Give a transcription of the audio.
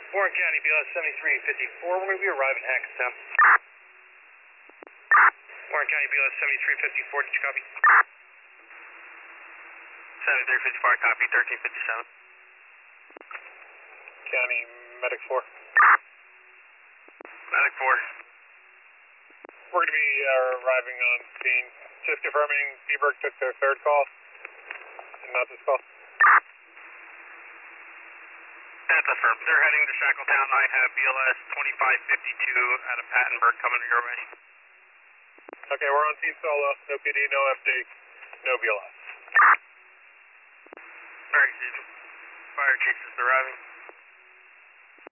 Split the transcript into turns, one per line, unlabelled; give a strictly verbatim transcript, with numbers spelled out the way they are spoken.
Warren County, B L S seventy-three fifty-four, we're going to be arriving at Hackettstown. Warren County, B L S seventy-three fifty-four, did you copy?
seventy-three fifty-four, copy, thirteen fifty-seven.
County, Medic four.
Medic four.
We're going to be uh, arriving on scene. Just confirming Seaberg took their third call and not this call.
That's affirmed. They're heading to Shackletown. I have B L S twenty-five fifty-two out of Pattenberg coming your way.
Okay, we're on scene solo. No P D, no F D, no B L S.
Very easy. Fire chief is arriving.